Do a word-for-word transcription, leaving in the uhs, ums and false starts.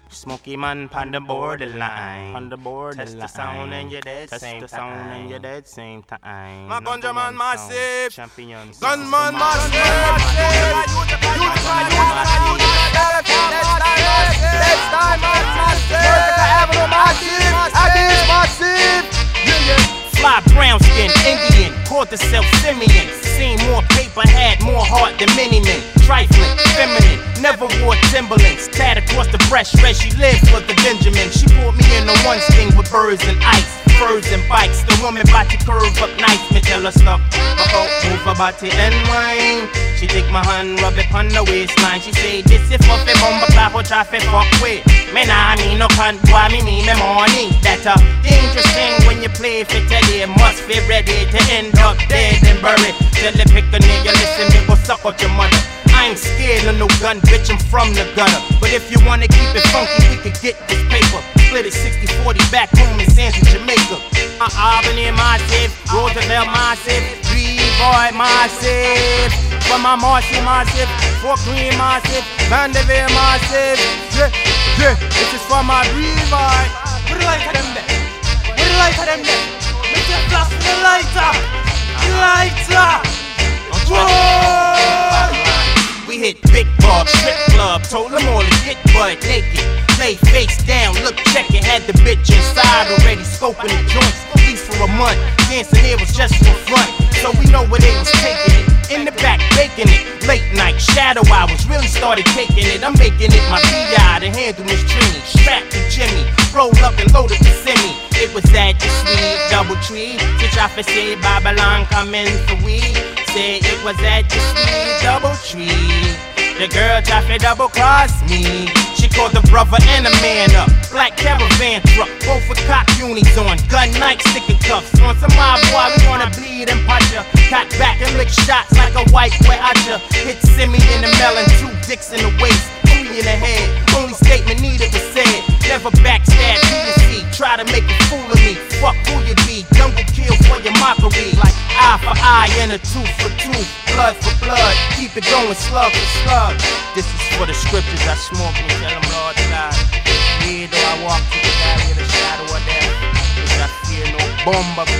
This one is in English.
Smoky man pon the borderline, on the borderline. Test the sound and you're dead. Test same the time. sound and you're dead same time. My ganja man massive, champion. Gunman massive, Fly brown skin, Indian, called herself Simeon. Seen more paper, had more heart than many men. Trifling, feminine, never wore Timberlands. Tad across the breast, red she lived for the Benjamin. She brought me in on one sting with birds and ice, furs and bikes. The woman body curve up nice, me tell her stop. Uh-oh, move her body and wine. She take my hand, rub it on the waistline. She say, this is for the bomb, but I try to fuck with. Me nah me no cunt, boy me me me money. That's a dangerous thing when you play for today. Must be ready to end up dead and buried. Tell the pick a nigga, listen, me go suck out your mother. I ain't scared of no gun, bitch, I'm from the gutter. But if you wanna keep it funky, we could get this paper. Split it sixty forty back home in Sanford, Jamaica. Uh, Albany massive, Roosevelt massive, B-boy massive. From my Marcy massive, Fort Greene massive, Vanderbilt massive. Yeah, yeah, this is for my B-boy. What the light of them there? What the light of them there? Make your flash for the lighter. Lighter. Whoa! We hit Big Bob, strip club, told them all to get butt naked. Lay face down, look, check it, had the bitch inside already scoping the joints, at least for a month. Dancing here was just for front, so we know where they was taking it. In the back, baking it, late night, shadow hours, really started taking it. I'm making it my P I to handle Miss Trini. Strapped to Jimmy, roll up and loaded the semi. It was at the sweet double tree. Teach I for say Babylon coming for we. Say it was at the sweet double tree. The girl tried to double cross me. She called the brother and a man up. Black caravan truck, both with cock unis on. Gun night sticking cuffs. On some mob boy, we wanna bleed and punch ya. Cock back and lick shots like a white boy out ya. Hit Simi in the melon, two dicks in the waist, three in the head. Only statement needed was said. Never backstab P to C. Try to make a fool of me. Fuck who you be. Jungle kill for your mockery. Like eye for eye and a tooth for tooth. Blood for blood. Keep it going slug for slug. This is for the scriptures I smoke and tell them Lord God. Yeah, though I walk through the valley of the shadow of death, which I fear no bomb